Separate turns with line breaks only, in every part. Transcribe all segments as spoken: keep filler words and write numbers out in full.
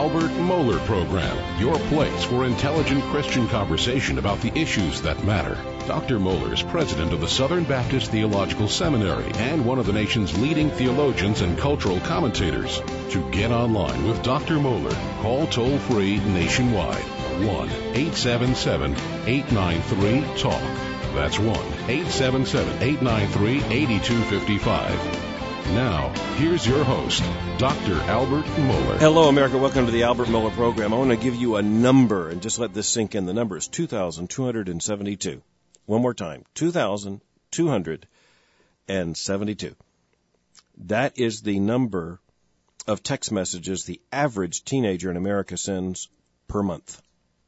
Albert Mohler Program, your place for intelligent Christian conversation about the issues that matter. Doctor Mohler is president of the Southern Baptist Theological Seminary and one of the nation's leading theologians and cultural commentators. To get online with Doctor Mohler, call toll-free nationwide, one eight seven seven, eight nine three, talk. That's one eight seven seven, eight nine three, eight two five five. Now, here's your host, Doctor Albert Mohler.
Hello, America. Welcome to the Albert Mohler Program. I want to give you a number and just let this sink in. The number is two thousand two hundred seventy-two. One more time, two thousand two hundred seventy-two. That is the number of text messages the average teenager in America sends per month.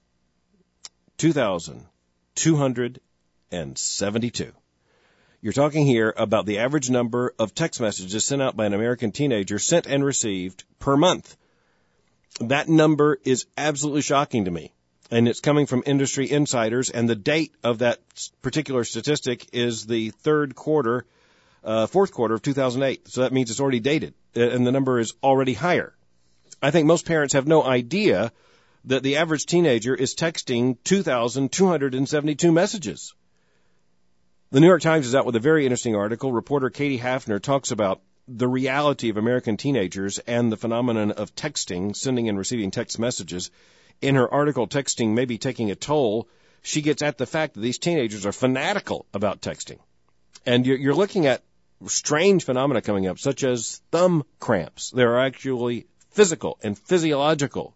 two thousand two hundred seventy-two. You're talking here about the average number of text messages sent out by an American teenager, sent and received per month. That number is absolutely shocking to me, and it's coming from industry insiders, and the date of that particular statistic is the third quarter, uh, fourth quarter of two thousand eight. So that means it's already dated, and the number is already higher. I think most parents have no idea that the average teenager is texting two thousand two hundred seventy-two messages. The New York Times is out with a very interesting article. Reporter Katie Hafner talks about the reality of American teenagers and the phenomenon of texting, sending and receiving text messages. In her article, Texting May Be Taking a Toll, she gets at the fact that these teenagers are fanatical about texting. And you're, you're looking at strange phenomena coming up, such as thumb cramps. There are actually physical and physiological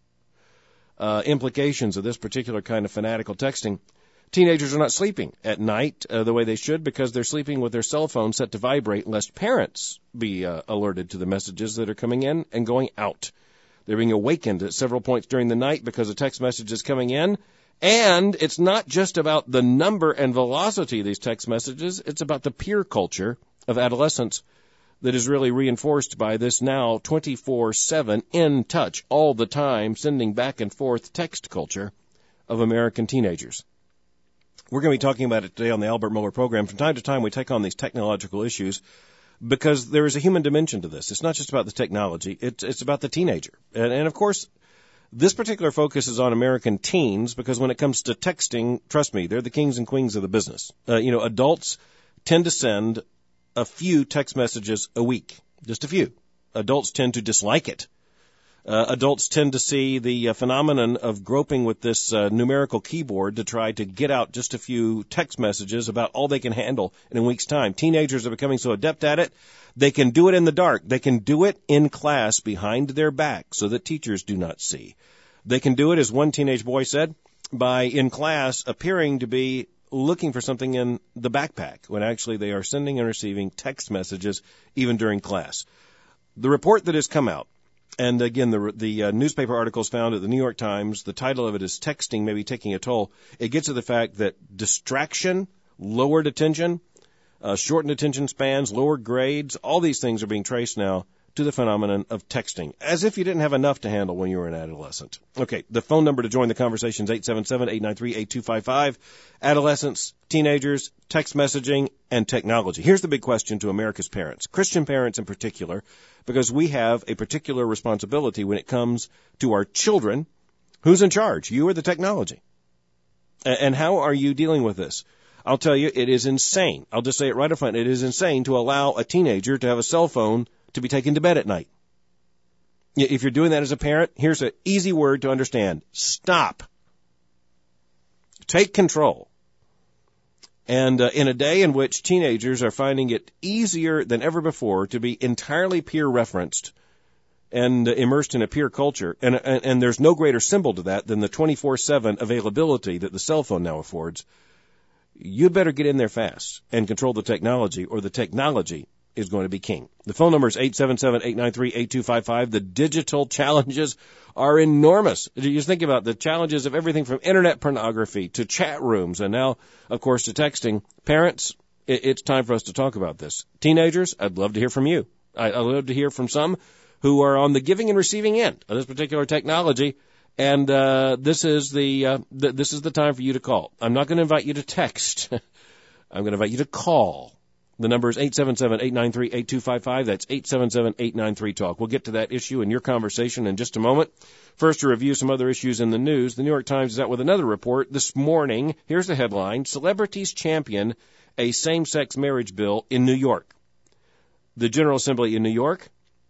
uh, implications of this particular kind of fanatical texting. Teenagers are not sleeping at night uh, the way they should because they're sleeping with their cell phone set to vibrate lest parents be uh, alerted to the messages that are coming in and going out. They're being awakened at several points during the night because a text message is coming in. And it's not just about the number and velocity of these text messages. It's about the peer culture of adolescence that is really reinforced by this now twenty-four seven in touch all the time, sending back and forth text culture of American teenagers. We're going to be talking about it today on the Albert Mohler Program. From time to time, we take on these technological issues because there is a human dimension to this. It's not just about the technology. It's, it's about the teenager. And, and, of course, this particular focus is on American teens because when it comes to texting, trust me, they're the kings and queens of the business. Uh, you know, adults tend to send a few text messages a week, just a few. Adults tend to dislike it. Uh, adults tend to see the uh, phenomenon of groping with this uh, numerical keyboard to try to get out just a few text messages about all they can handle in a week's time. Teenagers are becoming so adept at it, they can do it in the dark. They can do it in class behind their back so that teachers do not see. They can do it, as one teenage boy said, by in class appearing to be looking for something in the backpack when actually they are sending and receiving text messages even during class. The report that has come out, and again, the the uh, newspaper articles found at the New York Times, the title of it is Texting May Be Taking a Toll. It gets to the fact that distraction, lowered attention, uh, shortened attention spans, lower grades, all these things are being traced now to the phenomenon of texting, as if you didn't have enough to handle when you were an adolescent. Okay, the phone number to join the conversation is eight seven seven, eight nine three, eight two five five. Adolescents, teenagers, text messaging, and technology. Here's the big question to America's parents, Christian parents in particular, because we have a particular responsibility when it comes to our children. Who's in charge? You or the technology? And how are you dealing with this? I'll tell you, it is insane. I'll just say it right up front. It is insane to allow a teenager to have a cell phone to be taken to bed at night. If you're doing that as a parent, here's an easy word to understand. Stop. Take control. And uh, in a day in which teenagers are finding it easier than ever before to be entirely peer-referenced and uh, immersed in a peer culture, and, and, and there's no greater symbol to that than the twenty-four seven availability that the cell phone now affords, you better get in there fast and control the technology, or the technology is going to be king. The phone number is eight seven seven, eight nine three, eight two five five. The digital challenges are enormous. You just think about the challenges of everything from internet pornography to chat rooms and now, of course, to texting. Parents, it's time for us to talk about this. Teenagers, I'd love to hear from you. I'd love to hear from some who are on the giving and receiving end of this particular technology. And uh, this is the uh, th- this is the time for you to call. I'm not going to invite you to text. I'm going to invite you to call. The number is eight seven seven, eight nine three, eight two five five. That's eight seven seven, eight nine three, talk. We'll get to that issue in your conversation in just a moment. First, to review some other issues in the news, the New York Times is out with another report this morning. Here's the headline: Celebrities champion a same-sex marriage bill in New York. The General Assembly in New York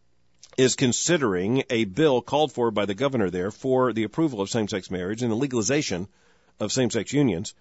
is considering a bill called for by the governor there for the approval of same-sex marriage and the legalization of same-sex unions.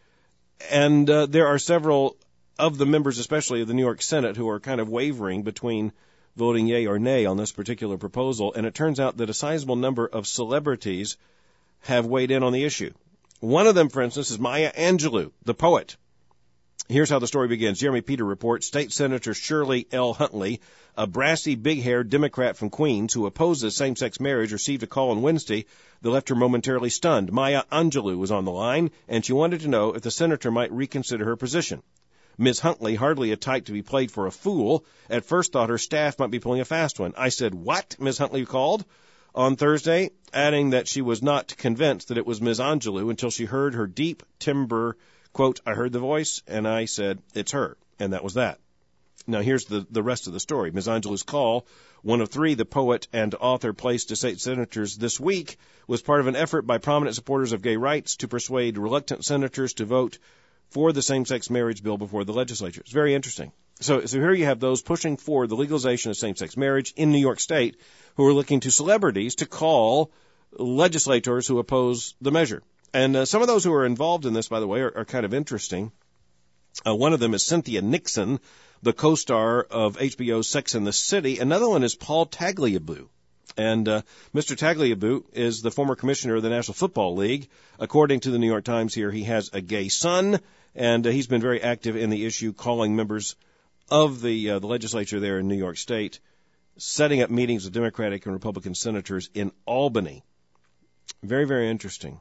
And uh, there are several of the members, especially of the New York Senate, who are kind of wavering between voting yay or nay on this particular proposal. And it turns out that a sizable number of celebrities have weighed in on the issue. One of them, for instance, is Maya Angelou, the poet. Here's how the story begins. Jeremy Peter reports State Senator Shirley L. Huntley, a brassy, big-haired Democrat from Queens who opposes same-sex marriage, received a call on Wednesday that left her momentarily stunned. Maya Angelou was on the line, and she wanted to know if the senator might reconsider her position. Miz Huntley, hardly a type to be played for a fool, at first thought her staff might be pulling a fast one. I said, "What?" Miz Huntley called on Thursday, adding that she was not convinced that it was Miz Angelou until she heard her deep timbre, quote, "I heard the voice, and I said, it's her," and that was that. Now, here's the, the rest of the story. Miz Angelou's call, one of three the poet and author placed to state senators this week, was part of an effort by prominent supporters of gay rights to persuade reluctant senators to vote for the same-sex marriage bill before the legislature. It's very interesting. So, so here you have those pushing for the legalization of same-sex marriage in New York State who are looking to celebrities to call legislators who oppose the measure. And uh, some of those who are involved in this, by the way, are, are kind of interesting. Uh, one of them is Cynthia Nixon, the co-star of H B O's Sex and the City. Another one is Paul Tagliabue. And uh, Mister Tagliabue is the former commissioner of the National Football League. According to the New York Times here, he has a gay son, and uh, he's been very active in the issue, calling members of the, uh, the legislature there in New York State, setting up meetings with Democratic and Republican senators in Albany. Very, very interesting.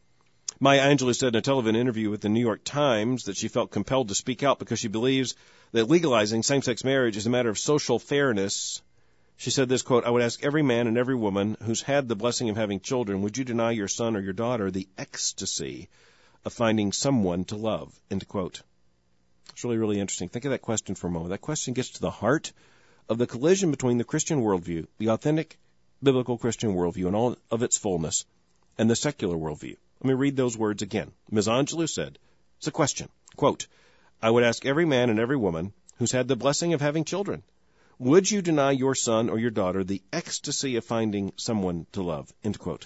Maya Angelou said in a television interview with the New York Times that she felt compelled to speak out because she believes that legalizing same-sex marriage is a matter of social fairness. She said this, quote, "I would ask every man and every woman who's had the blessing of having children, would you deny your son or your daughter the ecstasy of finding someone to love?" End quote. It's really, really interesting. Think of that question for a moment. That question gets to the heart of the collision between the Christian worldview, the authentic biblical Christian worldview in all of its fullness, and the secular worldview. Let me read those words again. Miz Angelou said, it's a question, quote, "I would ask every man and every woman who's had the blessing of having children, would you deny your son or your daughter the ecstasy of finding someone to love?" End quote.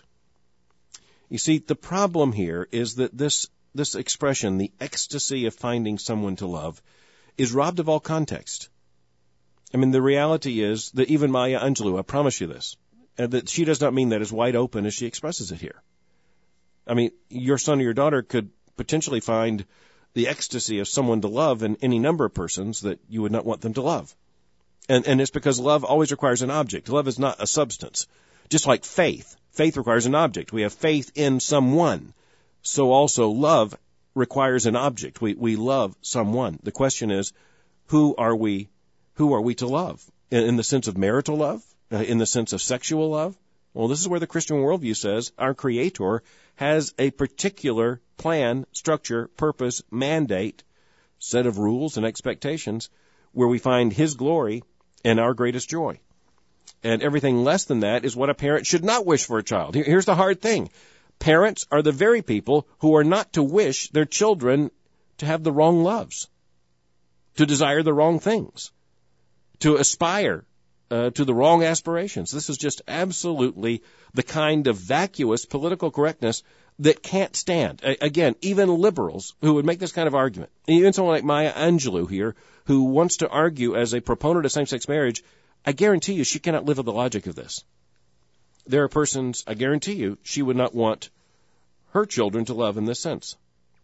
You see, the problem here is that this this expression, the ecstasy of finding someone to love, is robbed of all context. I mean, the reality is that even Maya Angelou, I promise you this, that she does not mean that as wide open as she expresses it here. I mean, your son or your daughter could potentially find the ecstasy of someone to love in any number of persons that you would not want them to love. And, and it's because love always requires an object. Love is not a substance. Just like faith. Faith requires an object. We have faith in someone. So also love requires an object. We, we love someone. The question is, who are we, who are we to love? In, in the sense of marital love? Uh, in the sense of sexual love? Well, this is where the Christian worldview says our Creator has a particular plan, structure, purpose, mandate, set of rules and expectations where we find His glory and our greatest joy. And everything less than that is what a parent should not wish for a child. Here's the hard thing. Parents are the very people who are not to wish their children to have the wrong loves, to desire the wrong things, to aspire uh, to the wrong aspirations. This is just absolutely the kind of vacuous political correctness that can't stand. A- again, even liberals who would make this kind of argument, even someone like Maya Angelou here, who wants to argue as a proponent of same-sex marriage, I guarantee you she cannot live with the logic of this. There are persons, I guarantee you, she would not want her children to love in this sense.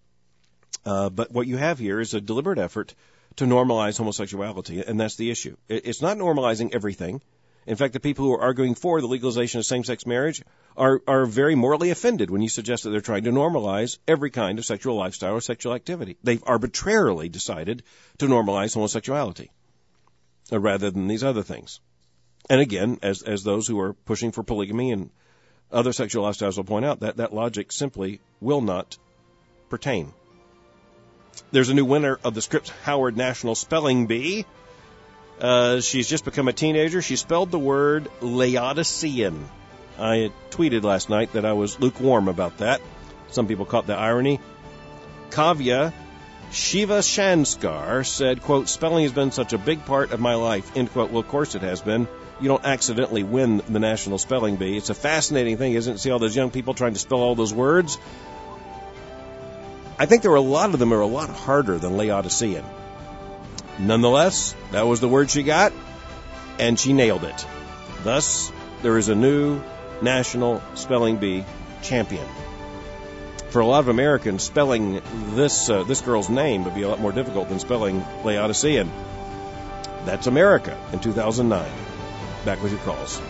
Uh, but what you have here is a deliberate effort to normalize homosexuality, and that's the issue. It's not normalizing everything. In fact, the people who are arguing for the legalization of same-sex marriage are, are very morally offended when you suggest that they're trying to normalize every kind of sexual lifestyle or sexual activity. They've arbitrarily decided to normalize homosexuality uh, rather than these other things. And again, as as those who are pushing for polygamy and other sexual lifestyles will point out, that, that logic simply will not pertain. There's a new winner of the Scripps Howard National Spelling Bee. Uh, she's just become a teenager. She spelled the word Laodicean. I tweeted last night that I was lukewarm about that. Some people caught the irony. Kavya Shiva Shanskar said, quote, spelling has been such a big part of my life, end quote. Well, of course it has been. You don't accidentally win the National Spelling Bee. It's a fascinating thing, isn't it? See all those young people trying to spell all those words? I think there were a lot of them are a lot harder than Laodicean. Nonetheless, that was the word she got, and she nailed it. Thus, there is a new National Spelling Bee champion. For a lot of Americans, spelling this uh, this girl's name would be a lot more difficult than spelling Laodicean. That's America in two thousand nine. Back with your calls.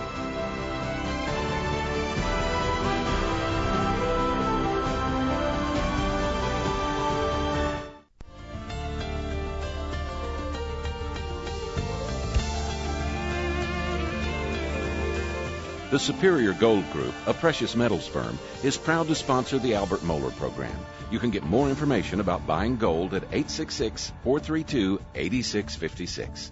The Superior Gold Group, a precious metals firm, is proud to sponsor the Albert Mohler program. You can get more information about buying gold at eight six six, four three two, eight six five six.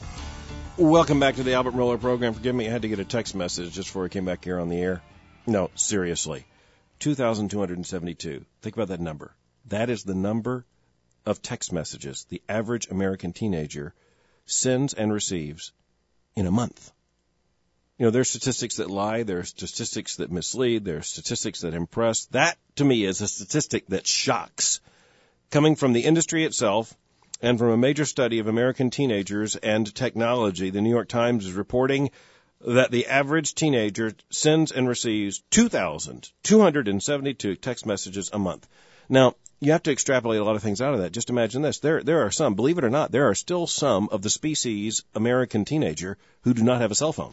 Welcome back to the Albert Mohler program. Forgive me, I had to get a text message just before I came back here on the air. No, seriously. two thousand two hundred seventy-two. Think about that number. That is the number of text messages the average American teenager sends and receives in a month. You know, there's statistics that lie, there are statistics that mislead, there are statistics that impress. That, to me, is a statistic that shocks. Coming from the industry itself and from a major study of American teenagers and technology, the New York Times is reporting that the average teenager sends and receives two thousand two hundred seventy-two text messages a month. Now, you have to extrapolate a lot of things out of that. Just imagine this. There, there are some, believe it or not, there are still some of the species American teenager who do not have a cell phone.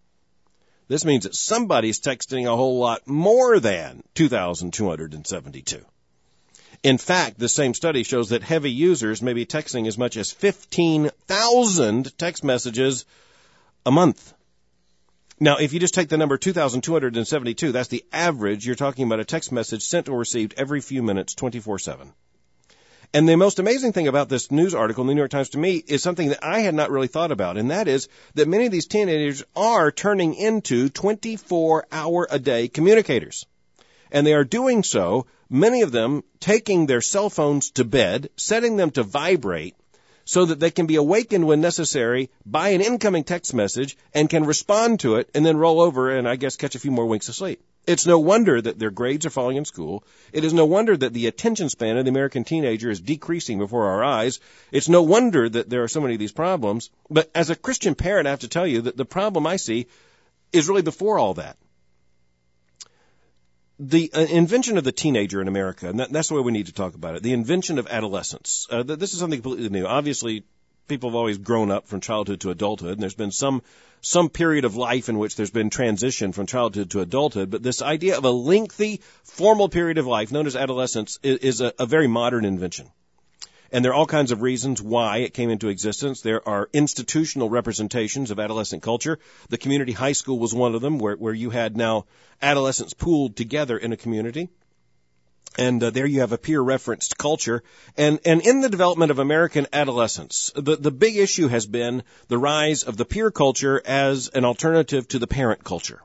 This means that somebody's texting a whole lot more than two thousand two hundred seventy-two. In fact, the same study shows that heavy users may be texting as much as fifteen thousand text messages a month. Now, if you just take the number two thousand two hundred seventy-two, that's the average. You're talking about a text message sent or received every few minutes, twenty-four seven. And the most amazing thing about this news article in the New York Times to me is something that I had not really thought about, and that is that many of these teenagers are turning into twenty-four hour a day communicators. And they are doing so, many of them taking their cell phones to bed, setting them to vibrate, so that they can be awakened when necessary by an incoming text message and can respond to it and then roll over and, I guess, catch a few more winks of sleep. It's no wonder that their grades are falling in school. It is no wonder that the attention span of the American teenager is decreasing before our eyes. It's no wonder that there are so many of these problems. But as a Christian parent, I have to tell you that the problem I see is really before all that. The uh, invention of the teenager in America, and that, that's the way we need to talk about it, the invention of adolescence. Uh, th- this is something completely new. Obviously, people have always grown up from childhood to adulthood, and there's been some some period of life in which there's been transition from childhood to adulthood. But this idea of a lengthy, formal period of life known as adolescence is, is a, a very modern invention. And there are all kinds of reasons why it came into existence. There are institutional representations of adolescent culture. The community high school was one of them, where, where you had now adolescents pooled together in a community. And uh, there you have a peer-referenced culture. And, and in the development of American adolescence, the, the big issue has been the rise of the peer culture as an alternative to the parent culture.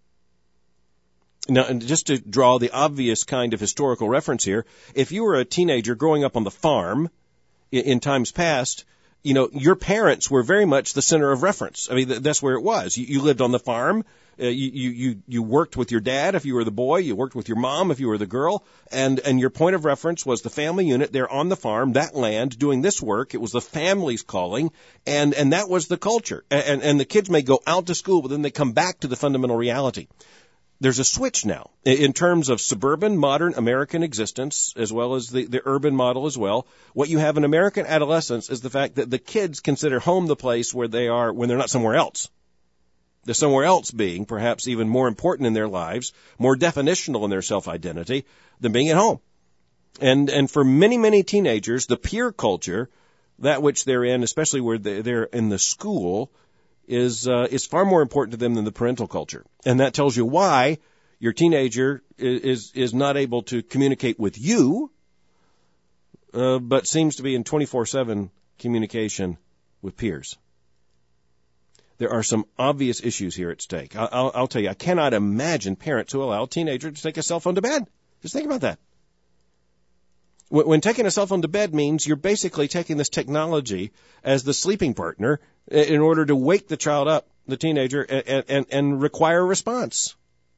Now, and just to draw the obvious kind of historical reference here, if you were a teenager growing up on the farm in, in times past, you know, your parents were very much the center of reference. I mean, th- that's where it was. You, you lived on the farm. Uh, you, you, you, you worked with your dad if you were the boy. You worked with your mom if you were the girl. And, and your point of reference was the family unit there on the farm, that land, doing this work. It was the family's calling. And, and that was the culture. And, and the kids may go out to school, but then they come back to the fundamental reality. There's a switch now in terms of suburban, modern American existence, as well as the, the urban model as well. What you have in American adolescence is the fact that the kids consider home the place where they are when they're not somewhere else. The somewhere else being perhaps even more important in their lives, more definitional in their self-identity than being at home. And and for many, many teenagers, the peer culture, that which they're in, especially where they're in the school, is uh, is far more important to them than the parental culture. And that tells you why your teenager is is not able to communicate with you uh, but seems to be in twenty-four seven communication with peers. There are some obvious issues here at stake. I'll, I'll, I'll tell you, I cannot imagine parents who allow a teenager to take a cell phone to bed. Just think about that. When, when taking a cell phone to bed means you're basically taking this technology as the sleeping partner in order to wake the child up, the teenager, and, and, and require a response.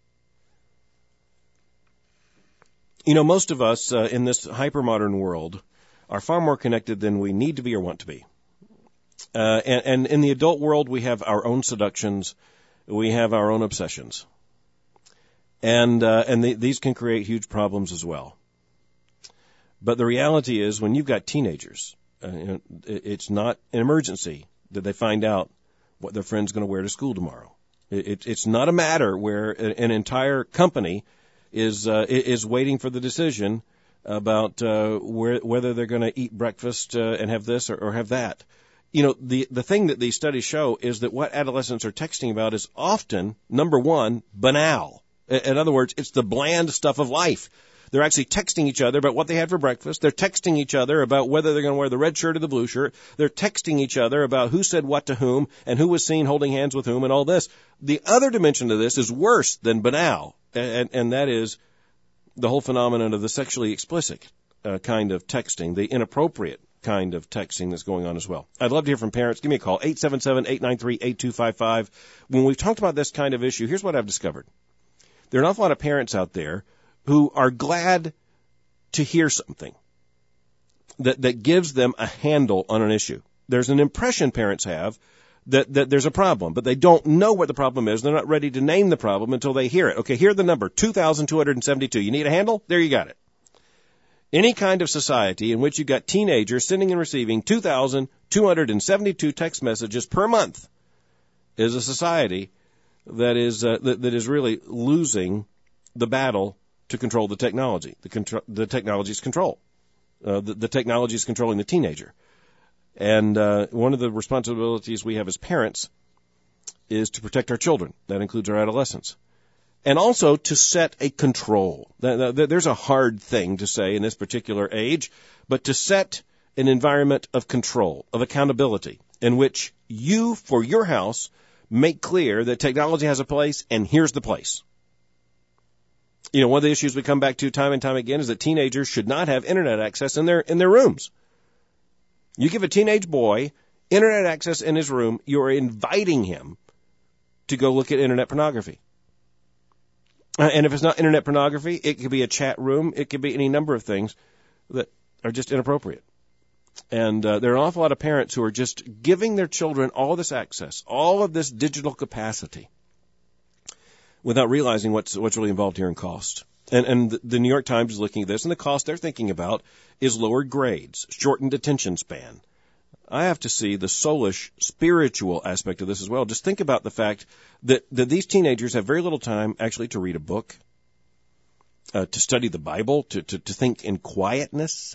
You know, most of us uh, in this hypermodern world are far more connected than we need to be or want to be. Uh, and, and in the adult world, we have our own seductions. We have our own obsessions. And, uh, and the, these can create huge problems as well. But the reality is when you've got teenagers, uh, you know, it's not an emergency that they find out what their friend's going to wear to school tomorrow. It, it, it's not a matter where an entire company is, uh, is waiting for the decision about, uh, where, whether they're going to eat breakfast, uh, and have this or, or have that. You know, the, the thing that these studies show is that what adolescents are texting about is often, number one, banal. In other words, it's the bland stuff of life. They're actually texting each other about what they had for breakfast. They're texting each other about whether they're going to wear the red shirt or the blue shirt. They're texting each other about who said what to whom and who was seen holding hands with whom and all this. The other dimension of this is worse than banal, and, and that is the whole phenomenon of the sexually explicit uh, kind of texting, the inappropriate kind of texting that's going on as well. I'd love to hear from parents. Give me a call, eight seven seven, eight nine three, eight two five five. When we've talked about this kind of issue, here's what I've discovered. There are an awful lot of parents out there who are glad to hear something that, that gives them a handle on an issue. There's an impression parents have that, that there's a problem, but they don't know what the problem is. They're not ready to name the problem until they hear it. Okay, here's the number, two thousand two hundred seventy-two. You need a handle? There you got it. Any kind of society in which you've got teenagers sending and receiving two thousand two hundred seventy-two text messages per month is a society that is uh, that, that is really losing the battle to control the technology. The, contro- the technology is control. Uh, the, the technology is controlling the teenager. And uh, one of the responsibilities we have as parents is to protect our children. That includes our adolescents. And also to set a control. There's a hard thing to say in this particular age, but to set an environment of control, of accountability, in which you, for your house, make clear that technology has a place, and here's the place. You know, one of the issues we come back to time and time again is that teenagers should not have internet access in their in their rooms. You give a teenage boy internet access in his room, you're inviting him to go look at internet pornography. And if it's not internet pornography, it could be a chat room. It could be any number of things that are just inappropriate. And uh, there are an awful lot of parents who are just giving their children all this access, all of this digital capacity, without realizing what's what's really involved here in cost. And, and the, the New York Times is looking at this, and the cost they're thinking about is lowered grades, shortened attention span. I have to see the soulish, spiritual aspect of this as well. Just think about the fact that, that these teenagers have very little time actually to read a book, uh, to study the Bible, to, to, to think in quietness.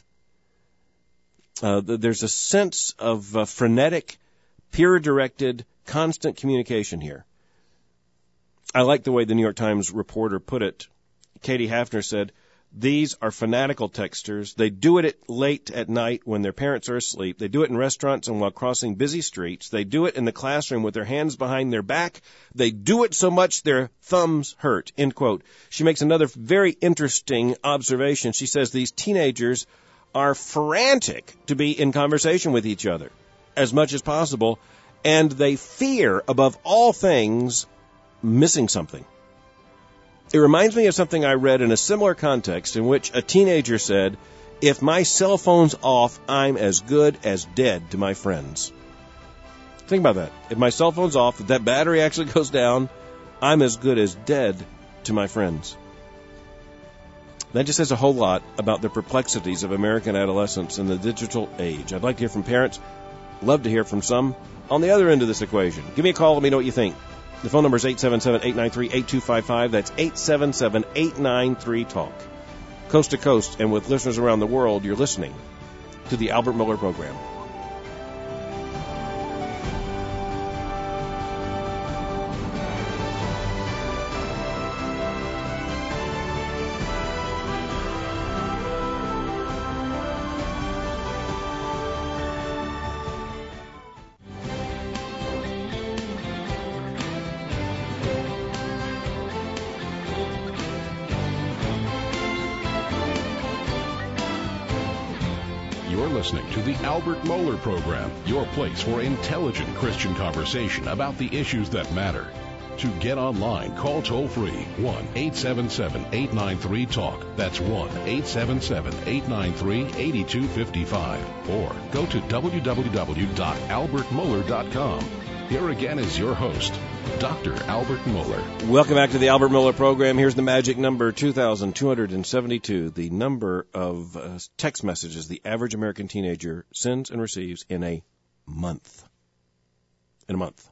Uh, there's a sense of uh, frenetic, peer-directed, constant communication here. I like the way the New York Times reporter put it. Katie Hafner said, "These are fanatical texters. They do it at late at night when their parents are asleep. They do it in restaurants and while crossing busy streets. They do it in the classroom with their hands behind their back. They do it so much their thumbs hurt." End quote. She makes another very interesting observation. She says these teenagers are frantic to be in conversation with each other as much as possible, and they fear, above all things, missing something. It reminds me of something I read in a similar context in which a teenager said, "If my cell phone's off, I'm as good as dead to my friends." Think about that. If my cell phone's off, if that battery actually goes down, I'm as good as dead to my friends. That just says a whole lot about the perplexities of American adolescents in the digital age. I'd like to hear from parents. Love to hear from some on the other end of this equation. Give me a call. Let me know what you think. The phone number is eight seven seven, eight nine three, eight two five five. That's eight seven seven, eight nine three, talk. Coast to coast and with listeners around the world, you're listening to the Albert Miller Program.
You're listening to the Albert Mohler Program, your place for intelligent Christian conversation about the issues that matter. To get online, call toll-free one eight seven seven, eight nine three, TALK. That's one eight seven seven, eight nine three, eight two five five. Or go to w w w dot albert mohler dot com. Here again is your host, Doctor Albert Mohler.
Welcome back to the Albert Mohler Program. Here's the magic number, two thousand two hundred seventy-two, the number of uh, text messages the average American teenager sends and receives in a month. In a month.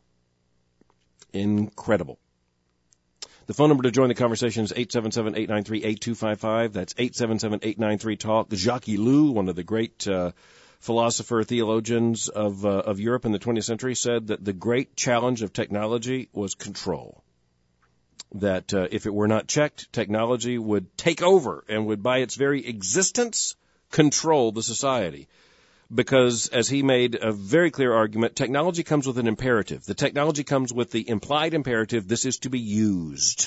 Incredible. The phone number to join the conversation is eight seven seven, eight nine three, eight two five five. That's eight seven seven, eight nine three, TALK. Jacques Ellul, one of the great uh, philosopher, theologians of uh, of Europe in the twentieth century, said that the great challenge of technology was control. That uh, if it were not checked, technology would take over and would, by its very existence, control the society. Because, as he made a very clear argument, technology comes with an imperative. The technology comes with the implied imperative, this is to be used.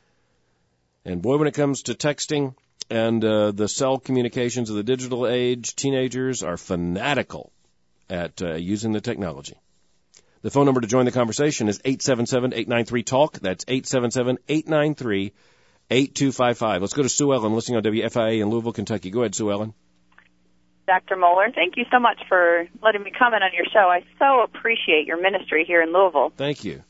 And boy, when it comes to texting and uh, the cell communications of the digital age, teenagers are fanatical at uh, using the technology. The phone number to join the conversation is eight seven seven, eight nine three, TALK. That's eight seven seven, eight nine three, eight two five five. Let's go to Sue Ellen, listening on W F I A in Louisville, Kentucky. Go ahead, Sue Ellen.
Doctor Mohler, thank you so much for letting me comment on your show. I so appreciate your ministry here in Louisville.
Thank you.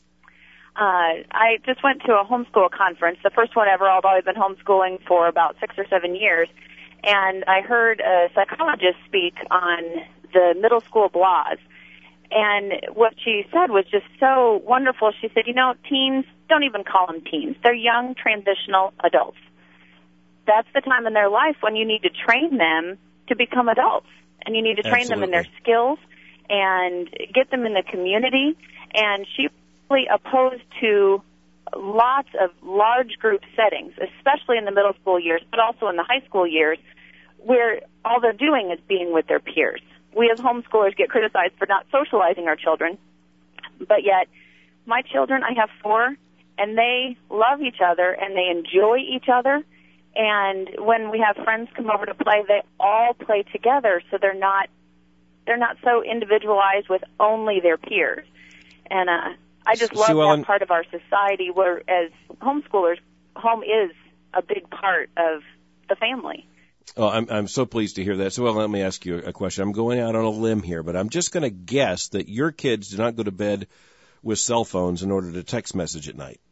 Uh, I just went to a homeschool conference, the first one ever, although I've been homeschooling for about six or seven years, and I heard a psychologist speak on the middle school blahs. And what she said was just so wonderful. She said, you know, teens, don't even call them teens. They're young, transitional adults. That's the time in their life when you need to train them to become adults. And you need to train
Absolutely.
them in their skills and get them in the community. And she really opposed to lots of large group settings, especially in the middle school years, but also in the high school years, where all they're doing is being with their peers. We as homeschoolers get criticized for not socializing our children, but yet my children, I have four, and they love each other and they enjoy each other. And when we have friends come over to play, they all play together, so they're not they're not so individualized with only their peers. And uh, I just love
Sue
that
Ellen,
part of our society where, as homeschoolers, home is a big part of the family.
Oh, I'm I'm so pleased to hear that. So, well, let me ask you a question. I'm going out on a limb here, but I'm just going to guess that your kids do not go to bed with cell phones in order to text message at night.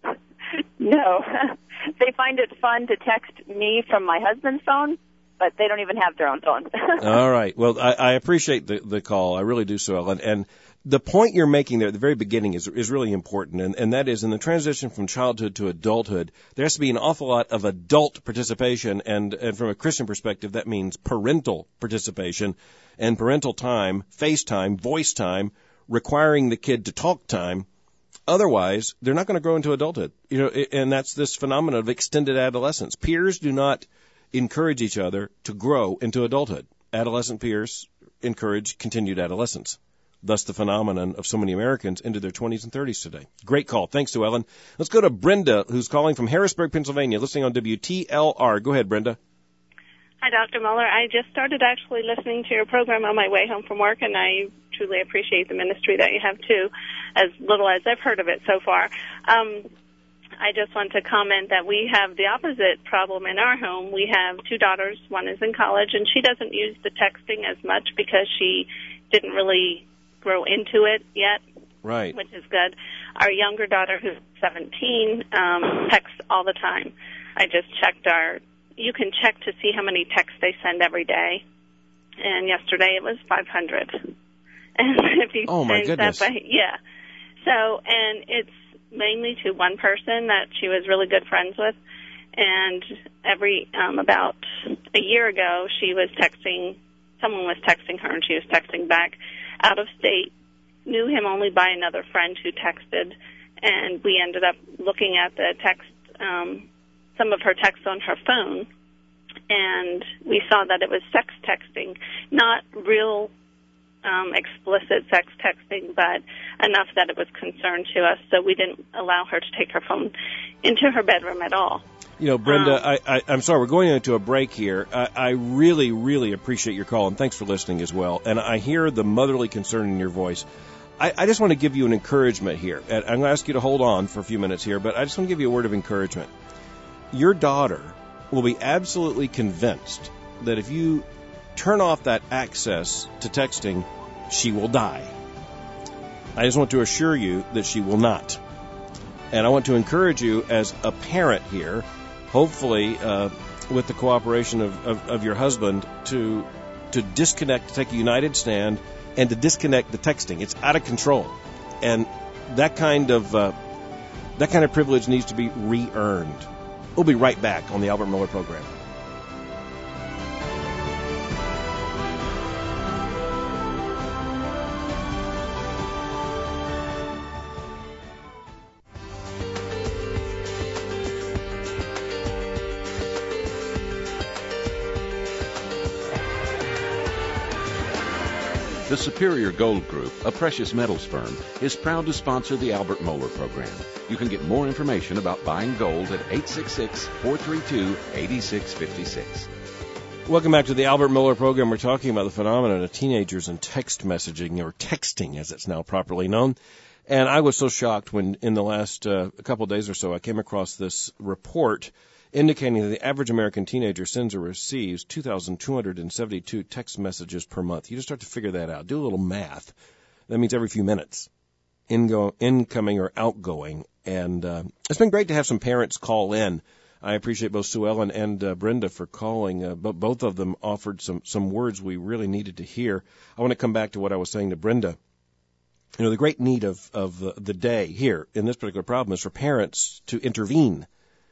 No. They find it fun to text me from my husband's phone, but they don't even have their own phone.
All right. Well, I, I appreciate the, the call. I really do, so, Ellen. And the point you're making there at the very beginning is is really important, and, and that is in the transition from childhood to adulthood, there has to be an awful lot of adult participation, and, and from a Christian perspective, that means parental participation and parental time, face time, voice time, requiring the kid to talk time. Otherwise, they're not going to grow into adulthood. You know, and that's this phenomenon of extended adolescence. Peers do not encourage each other to grow into adulthood. Adolescent peers encourage continued adolescence. Thus the phenomenon of so many Americans into their twenties and thirties today. Great call. Thanks to Ellen. Let's go to Brenda, who's calling from Harrisburg, Pennsylvania, listening on W T L R. Go ahead, Brenda.
Hi, Doctor Mohler. I just started actually listening to your program on my way home from work, and I truly appreciate the ministry that you have, too, as little as I've heard of it so far. Um, I just want to comment that we have the opposite problem in our home. We have two daughters. One is in college, and she doesn't use the texting as much because she didn't really grow into it yet,
right?
Which is good. Our younger daughter, who's seventeen, um, texts all the time. I just checked our... You can check to see how many texts they send every day. And yesterday it was five hundred. And if you
oh, my goodness.
That by, yeah. So, and it's mainly to one person that she was really good friends with. And every, um, about a year ago, she was texting, someone was texting her and she was texting back out of state, knew him only by another friend who texted. And we ended up looking at the text, um, some of her texts on her phone, and we saw that it was sex texting, not real um, explicit sex texting, but enough that it was concern to us, so we didn't allow her to take her phone into her bedroom at all.
You know, Brenda,
Um,
I, I, I'm sorry, we're going into a break here. I, I really, really appreciate your call, and thanks for listening as well. And I hear the motherly concern in your voice. I, I just want to give you an encouragement here. And I'm going to ask you to hold on for a few minutes here, but I just want to give you a word of encouragement. Your daughter will be absolutely convinced that if you turn off that access to texting, she will die. I just want to assure you that she will not. And I want to encourage you as a parent here, hopefully uh, with the cooperation of, of, of your husband, to to disconnect, to take a united stand, and to disconnect the texting. It's out of control. And that kind of uh, that kind of privilege needs to be re-earned. We'll be right back on the Albert Miller Program.
The Superior Gold Group, a precious metals firm, is proud to sponsor the Albert Mohler program. You can get more information about buying gold at eight six six, four three two, eight six five six.
Welcome back to the Albert Mohler program. We're talking about the phenomenon of teenagers and text messaging, or texting as it's now properly known. And I was so shocked when in the last uh, couple of days or so I came across this report indicating that the average American teenager sends or receives two thousand two hundred seventy-two text messages per month. You just start to figure that out. Do a little math. That means every few minutes, ingo- incoming or outgoing. And uh, it's been great to have some parents call in. I appreciate both Sue Ellen and uh, Brenda for calling. Uh, but both of them offered some, some words we really needed to hear. I want to come back to what I was saying to Brenda. You know, the great need of, of uh, the day here in this particular problem is for parents to intervene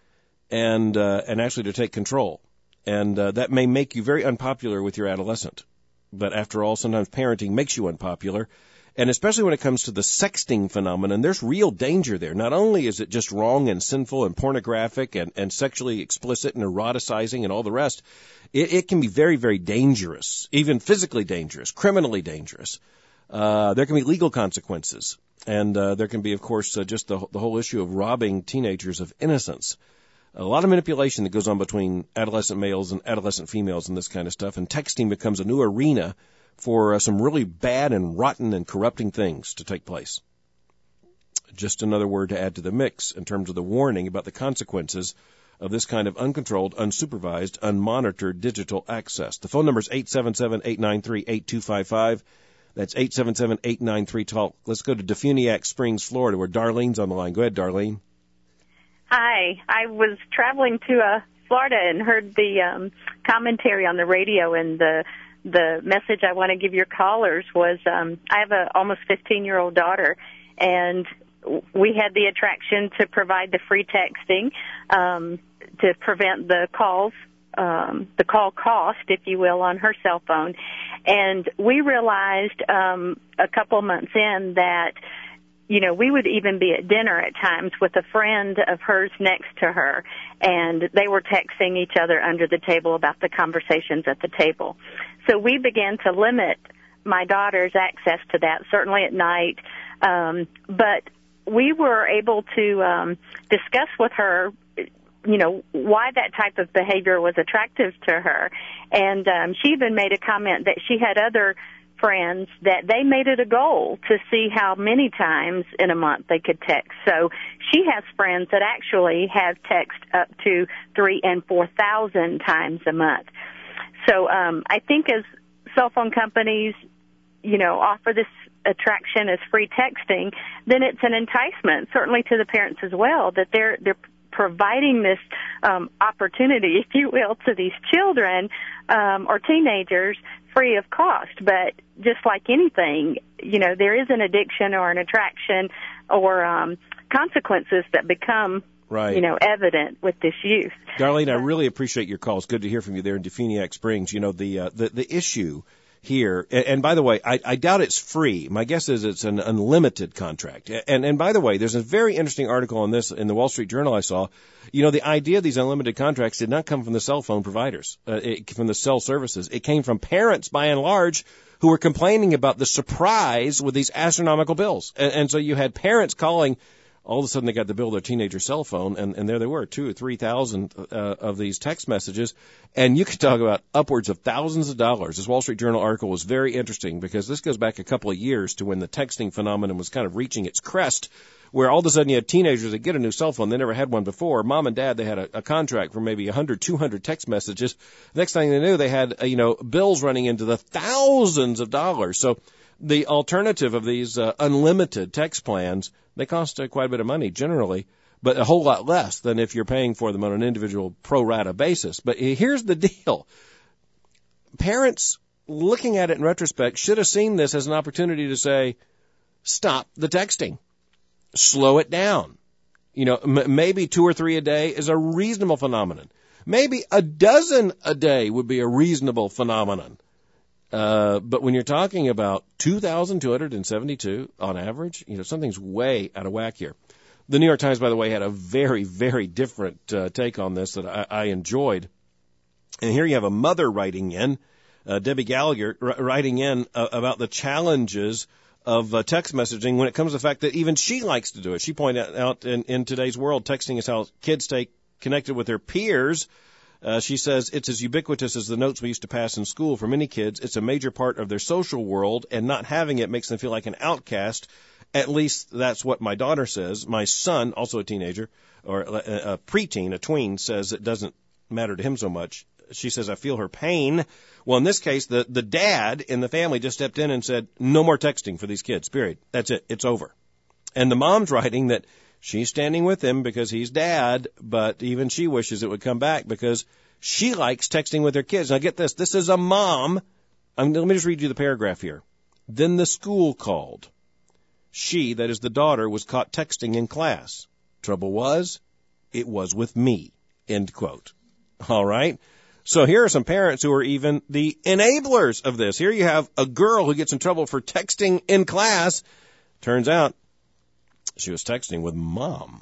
and uh, and actually to take control. And uh, that may make you very unpopular with your adolescent. But after all, sometimes parenting makes you unpopular. And especially when it comes to the sexting phenomenon, there's real danger there. Not only is it just wrong and sinful and pornographic and, and sexually explicit and eroticizing and all the rest, it, it can be very, very dangerous, even physically dangerous, criminally dangerous. Uh, there can be legal consequences. And uh, there can be, of course, uh, just the, the whole issue of robbing teenagers of innocence. A lot of manipulation that goes on between adolescent males and adolescent females and this kind of stuff. And texting becomes a new arena for uh, some really bad and rotten and corrupting things to take place. Just another word to add to the mix in terms of the warning about the consequences of this kind of uncontrolled, unsupervised, unmonitored digital access. The phone number is eight seven seven, eight nine three, eight two five five. That's eight seven seven, eight nine three, talk. Let's go to Defuniak Springs, Florida, where Darlene's on the line. Go ahead, Darlene.
Hi. I was traveling to uh, Florida and heard the um, commentary on the radio, and the the message I want to give your callers was um, I have a almost fifteen-year-old daughter, and we had the attraction to provide the free texting um, to prevent the calls, um, the call cost, if you will, on her cell phone. And we realized um, a couple months in that, you know, we would even be at dinner at times with a friend of hers next to her, and they were texting each other under the table about the conversations at the table. So we began to limit my daughter's access to that, certainly at night. Um, but we were able to um, discuss with her, you know, why that type of behavior was attractive to her. And um, she even made a comment that she had other friends that they made it a goal to see how many times in a month they could text. So she has friends that actually have text up to three and four thousand times a month. So um, I think as cell phone companies, you know, offer this attraction as free texting, then it's an enticement, certainly to the parents as well, that they're they're providing this um, opportunity, if you will, to these children um, or teenagers free of cost. But just like anything, you know, there is an addiction or an attraction or um, consequences that become, right, you know, evident with this use.
Darlene, I really appreciate your call. It's good to hear from you there in Defuniak Springs. You know, the uh, the, the issue here, and, and by the way, I, I doubt it's free. My guess is it's an unlimited contract. And and by the way, there's a very interesting article on this in the Wall Street Journal I saw. You know, the idea of these unlimited contracts did not come from the cell phone providers, uh, it, from the cell services. It came from parents, by and large, who were complaining about the surprise with these astronomical bills. And, and so you had parents calling all of a sudden they got to build their teenager cell phone, and, and there they were, two or three thousand uh, of these text messages. And you could talk about upwards of thousands of dollars. This Wall Street Journal article was very interesting because this goes back a couple of years to when the texting phenomenon was kind of reaching its crest, where all of a sudden you had teenagers that get a new cell phone. They never had one before. Mom and dad, they had a, a contract for maybe one hundred, two hundred text messages. Next thing they knew, they had, uh, you know, bills running into the thousands of dollars. So the alternative of these uh, unlimited text plans, they cost uh, quite a bit of money generally, but a whole lot less than if you're paying for them on an individual pro rata basis. But here's the deal. Parents, looking at it in retrospect, should have seen this as an opportunity to say, stop the texting. Slow it down. You know, m- maybe two or three a day is a reasonable phenomenon. Maybe a dozen a day would be a reasonable phenomenon. Uh, but when you're talking about two thousand two hundred seventy-two on average, you know, something's way out of whack here. The New York Times, by the way, had a very, very different uh, take on this that I, I enjoyed. And here you have a mother writing in, uh, Debbie Gallagher, r- writing in uh, about the challenges of uh, text messaging when it comes to the fact that even she likes to do it. She pointed out in, in today's world, texting is how kids stay connected with their peers. Uh, she says it's as ubiquitous as the notes we used to pass in school. For many kids, it's a major part of their social world, and not having it makes them feel like an outcast. At least that's what my daughter says. My son, also a teenager, or a, a preteen, a tween, says it doesn't matter to him so much. She says, I feel her pain. Well, in this case, the, the dad in the family just stepped in and said, no more texting for these kids, period. That's it. It's over. And the mom's writing that she's standing with him because he's dad, but even she wishes it would come back because she likes texting with her kids. Now, get this. This is a mom. I'm, let me just read you the paragraph here. Then the school called. She, that is the daughter, was caught texting in class. Trouble was, it was with me. End quote. All right. So here are some parents who are even the enablers of this. Here you have a girl who gets in trouble for texting in class. Turns out she was texting with mom.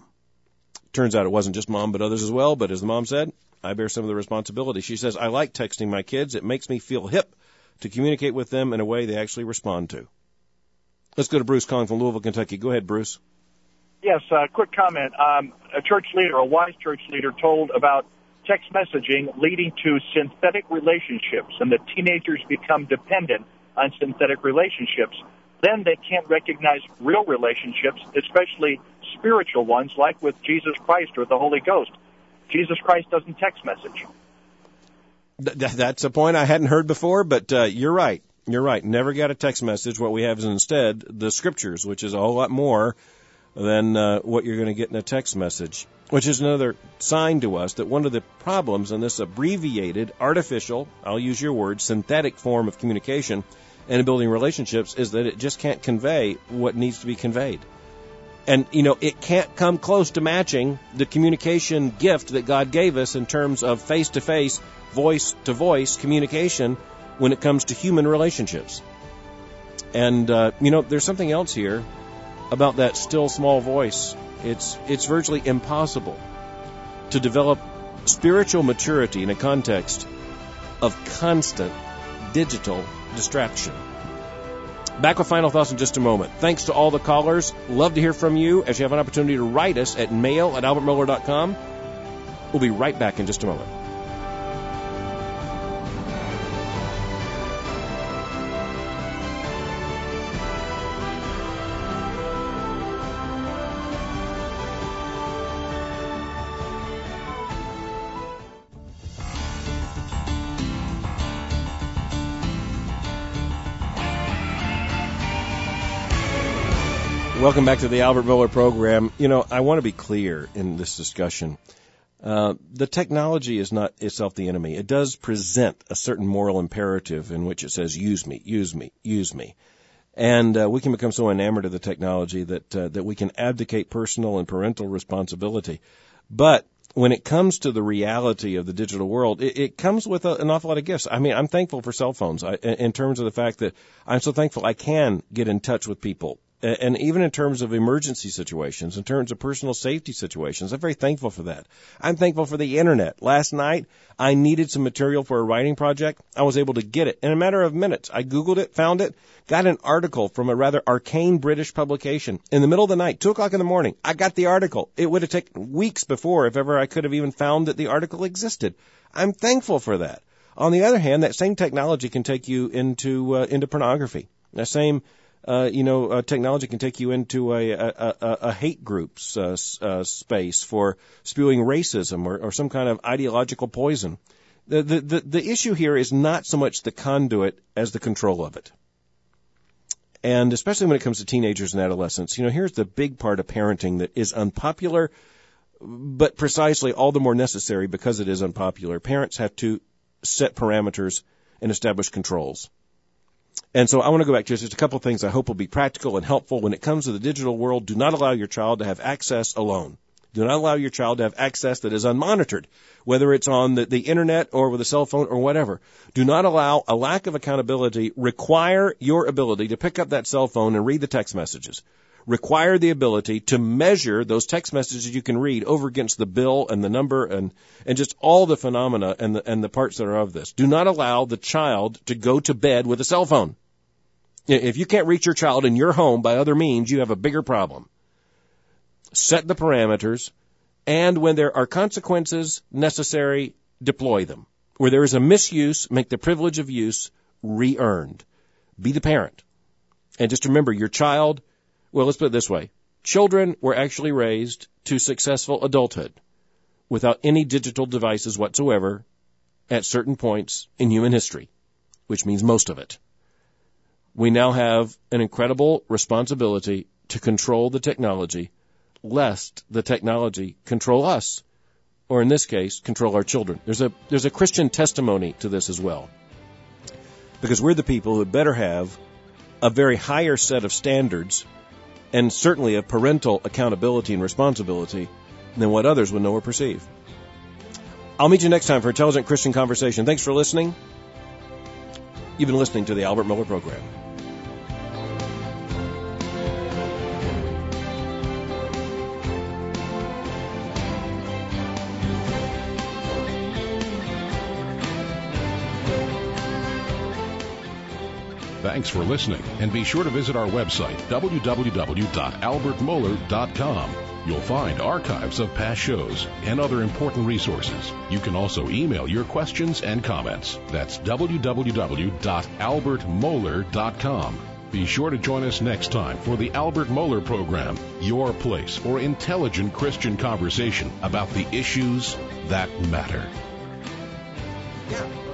Turns out it wasn't just mom, but others as well. But as the mom said, I bear some of the responsibility. She says, I like texting my kids. It makes me feel hip to communicate with them in a way they actually respond to. Let's go to Bruce calling from Louisville, Kentucky. Go ahead, Bruce.
Yes, uh, quick comment. Um, a church leader, a wise church leader, told about text messaging leading to synthetic relationships, and that teenagers become dependent on synthetic relationships. Then they can't recognize real relationships, especially spiritual ones, like with Jesus Christ or the Holy Ghost. Jesus Christ doesn't text message.
Th- that's a point I hadn't heard before, but uh, you're right. You're right. Never got a text message. What we have is instead the scriptures, which is a whole lot more than uh, what you're going to get in a text message, which is another sign to us that one of the problems in this abbreviated, artificial, I'll use your word, synthetic form of communication and in building relationships is that it just can't convey what needs to be conveyed. And, you know, it can't come close to matching the communication gift that God gave us in terms of face-to-face, voice-to-voice communication when it comes to human relationships. And, uh, you know, there's something else here about that still small voice. It's it's virtually impossible to develop spiritual maturity in a context of constant digital distraction. Back with final thoughts in just a moment. Thanks to all the callers. Love to hear from you as you have an opportunity to write us at mail at albert mohler dot com. We'll be right back in just a moment. Welcome back to the Albert Mohler program. You know, I want to be clear in this discussion. Uh, the technology is not itself the enemy. It does present a certain moral imperative in which it says, use me, use me, use me. And uh, we can become so enamored of the technology that uh, that we can abdicate personal and parental responsibility. But when it comes to the reality of the digital world, it, it comes with a, an awful lot of gifts. I mean, I'm thankful for cell phones I, in terms of the fact that I'm so thankful I can get in touch with people And even in terms of emergency situations, in terms of personal safety situations, I'm very thankful for that. I'm thankful for the Internet. Last night, I needed some material for a writing project. I was able to get it in a matter of minutes. I Googled it, found it, got an article from a rather arcane British publication. In the middle of the night, two o'clock in the morning, I got the article. It would have taken weeks before, if ever I could have even found that the article existed. I'm thankful for that. On the other hand, that same technology can take you into uh, into pornography. That same Uh, you know, uh, technology can take you into a, a, a, a hate groups uh, uh, space for spewing racism or, or some kind of ideological poison. The, the, the, the issue here is not so much the conduit as the control of it. And especially when it comes to teenagers and adolescents, you know, here's the big part of parenting that is unpopular, but precisely all the more necessary because it is unpopular. Parents have to set parameters and establish controls. And so I want to go back to just a couple of things I hope will be practical and helpful when it comes to the digital world. Do not allow your child to have access alone. Do not allow your child to have access that is unmonitored, whether it's on the, the Internet or with a cell phone or whatever. Do not allow a lack of accountability require your ability to pick up that cell phone and read the text messages. Require the ability to measure those text messages you can read over against the bill and the number and, and just all the phenomena and the, and the parts that are of this. Do not allow the child to go to bed with a cell phone. If you can't reach your child in your home by other means, you have a bigger problem. Set the parameters, and when there are consequences necessary, deploy them. Where there is a misuse, make the privilege of use re-earned. Be the parent. And just remember, your child, well, let's put it this way. Children were actually raised to successful adulthood without any digital devices whatsoever at certain points in human history, which means most of it. We now have an incredible responsibility to control the technology, lest the technology control us, or in this case, control our children. There's a there's a Christian testimony to this as well, because we're the people who better have a very higher set of standards and certainly a parental accountability and responsibility than what others would know or perceive. I'll meet you next time for Intelligent Christian Conversation. Thanks for listening. You've been listening to the Albert Miller Program.
Thanks for listening, and be sure to visit our website, w w w dot albert moeller dot com. You'll find archives of past shows and other important resources. You can also email your questions and comments. That's w w w dot albert moeller dot com. Be sure to join us next time for the Albert Moeller Program, your place for intelligent Christian conversation about the issues that matter.
Yeah.